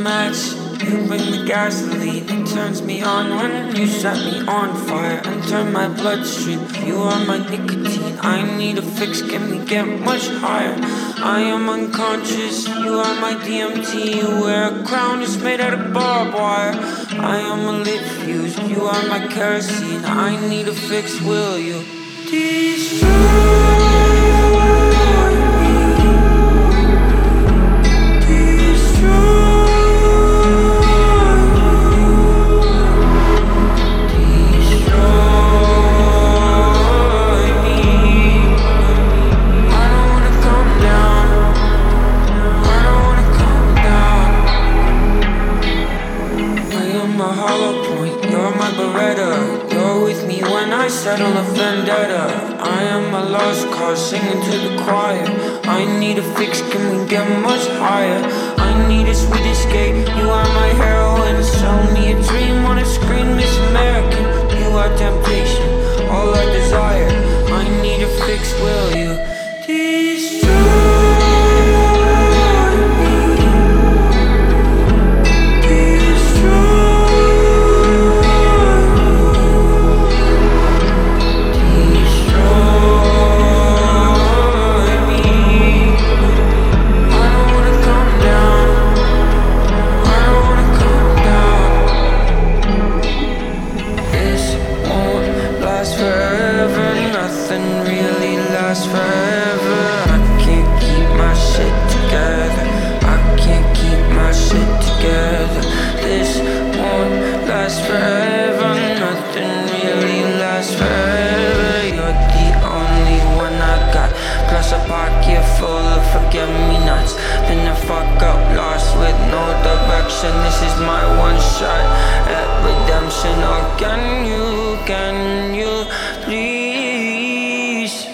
match, you bring the gasoline. It turns me on when you set me on fire and turn my bloodstream. You are my nicotine, I need a fix, can we get much higher? I am unconscious, you are my DMT. You wear a crown, it's made out of barbed wire. I am a lit fuse, you are my kerosene. I need a fix, will you destroy? I settle a vendetta. I am a lost cause singing to the choir. I need a fix, can we get much higher? I need a sweet escape, you are my heroine. Sell me a dream on a screen, Miss American. You are temptation, all I desire. I need a fix, will you destroy? Forever, I can't keep my shit together. I can't keep my shit together. This won't last forever. Nothing really lasts forever. You're the only one I got. Plus a pocket full of forget-me-nots. Been the fuck up, lost with no direction. This is my one shot at redemption. Or can you please?